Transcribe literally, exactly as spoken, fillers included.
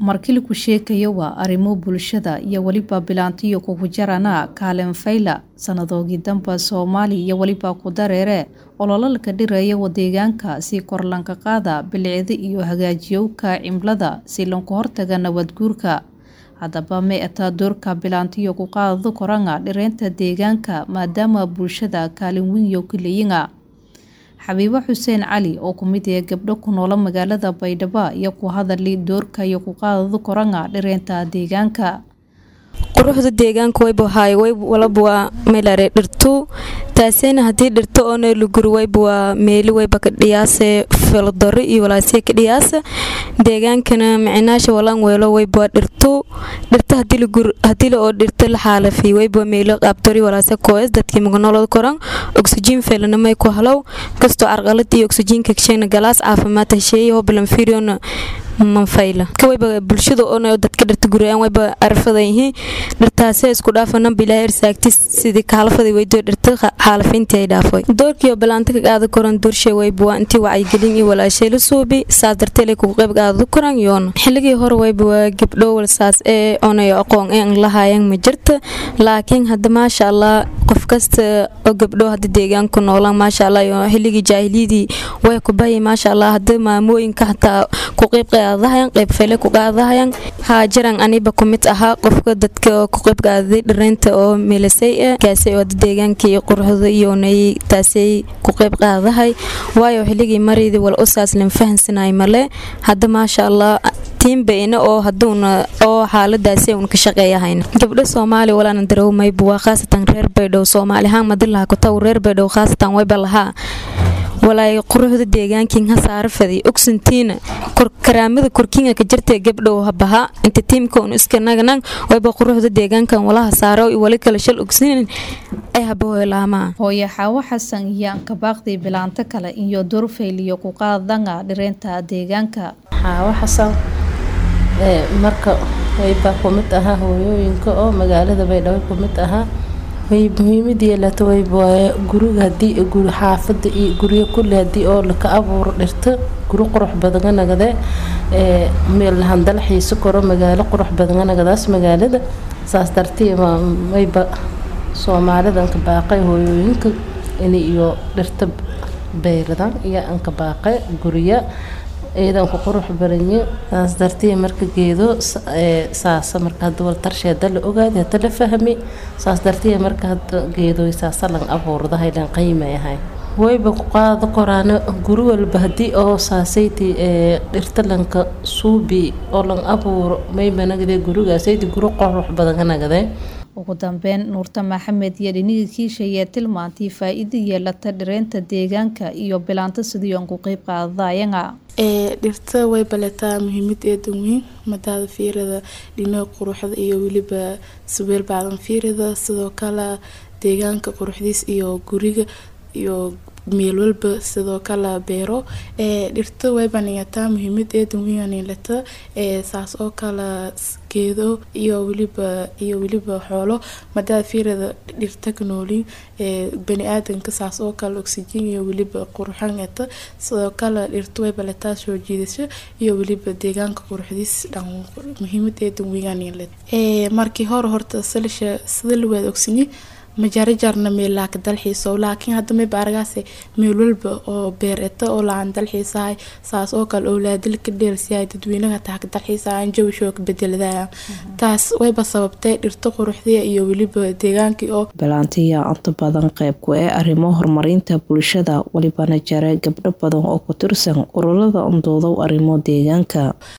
markii ku sheekayo waa arrimo bulshada iyo waliba bilaantiyo ku jarana kaalin fayla sanadoogii damba Soomaali iyo waliba ku dareere ololalka dhireeya wadeegaanka si korlanka qaada bilicda iyo hagaajiyowka cimilada si loo hortaga nabad guurka hadaba ma ata doorka bilaantiyo ku qaado koranga dhireenta deegaanka maadaama bulshada kaalin weyn iyo kaleeyinga Xabiibo Xuseen Cali oo ku mid ah gabdho ku nool magaalada Baydhabo iyo ku hadalay doorka iyo ku qaadada koranga dhireenta deegaanka quruxda deegaanka way bahay way walba meelare dhirtu taasina hadii dhirto oo la guri way baa meel way baka dhiyaasay filodor iyo walaasay ka dhiyaasa deegaankana macnaasha walaan weelo way baa dhirtu dhirta hadii la guri hadii la oo dhirta la xaalafay way baa meel qabtori walaasay kooyas dadkii magnoolada koran oxygen feelana may ku halow kasto arqalad iyo oxygen ka sheena galaas caafimaad heshay oo bilan fiiriyoona man fayla kawayba bulshada oo dadka dhirta guriyaan wayba arfadayeen dhirtaasay isku dhaafana bilaa irsaagti sidii kaalfaday waydo dhirta xaalafintii ay dhaafay doorkiyo balaanta ka qaada koran doorshay wayba intii wacyi gelin iyo walaashay la suubi saadartay ku qayb qaada koran yoon xilligii hore wayba gabdho walsaas ee onay aqoon aan lahaayeen ma jirta laakiin hadda ma sha Allah qof kasta oo gabdho hadda deegaanka noolaan ma sha Allah xilligii jaahiliyadii way ku baayay ma sha Allah hadda maamooyinka xataa ku qayb qaadayaan qayb fayla ku qaadayaan haajiran aniba kumid aha qofka dadka ku qayb qaaday dhireenta oo meelasay ah kaasay oo deegaanka iyo quruxda iyo nay taasay ku qayb qaadahay waayo xilligii mareedii wal usaas leen fahansanay male hadda ma sha Allah team bayna oo haduna oo xaaladaasay uu ka shaqeeyahayna gabdho Soomaali walaan dareemay buu khaasatan reer Baydhabo Soomaali haan madilaha ku taw reer Baydhabo khaasatan way balaha walaay quruxda deegaankiin ha saarfaday oxygentina kor karaamada korkiinga ka jirtay gabdho habaha inta teamka uu iska nagnan wayba quruxda deegaankan walaha saaro iyo wali kala shal oxygen ay habooy laama hooyo Xawa Xasan yaan ka baaqday bilaanta kale iyo door fayliyo ku qaadanga dhireenta deegaanka Xawa Xasan ee marka wayba kumid aha hooyooyinka oo magaalada Baydhabo kumid aha way muhiimada la taway guriga hadii guri xaafada iyo guriga kulli hadii oo la ka abuur dhirta guri qurux badan nagade ee meel handal xiiso koro magaalo qurux badan nagadaas magaalada saas dartii wayba Soomaalidan ka baaqay hooyooyinka in iyo dhirta beeradan iyo an ka baaqay guriga eedan ku qurux baranyo saas dartii marka geedo ee saas marka dawal tarsheeda la ogaad hada la fahmi saas dartii marka geedo saas lan abuurda haylan qiimeeyahay wayba ku qaado qoraana guri walba hadii oo saasayti ee dhirta lanka suubi oo lan abuur may banagde gurigaasaydi guri qurux badan nagade ugu dambeyn Nuurta Maxamed iyo dhiniga kiishaya tilmaantii faa'iido yeelata dhireenta deegaanka iyo bilaanta sidii aan ku qayb qaadayanga ee dhirta way balataa muhiimadeeda weyn madada fiirada dhinaca quruxda iyo waliba sawir baadan fiirada sidoo kale deegaanka quruxdiis iyo guriga iyo meel walba sidoo kale beero ee dhirta way baniyataa muhiimadeeda weyn leeta ee saas oo kale geedo iyo waliba iyo waliba xoolo madada fiirada dhirta knooli ee bani aadanka saas oo kale oxygen iyo waliba qurxanata sidoo kale dhirta way balataa soo jiidasho iyo waliba deegaanka quruxdiis dhan muhiimadeeda weyn leeta ee markii hore horta salisha sida loo wada oxygen ma jarajarna meel ka dalxiiso laakiin hadda ma baaragaas meel walba oo beerata oo laan dalxiisahay saas oo kale awlaadil ka dheelsiyay dadweynaha taa ka dalxiisayaan jawi shoog bedeladaya taas way ba sababtay dhirta quruxdiya iyo waliba deegaankii oo bilaantiya inta badan qayb ku ah arrimo horumarinta bulshada waliba na jara gabdho badan oo ku tirsan ururada undoodo arrimo deegaanka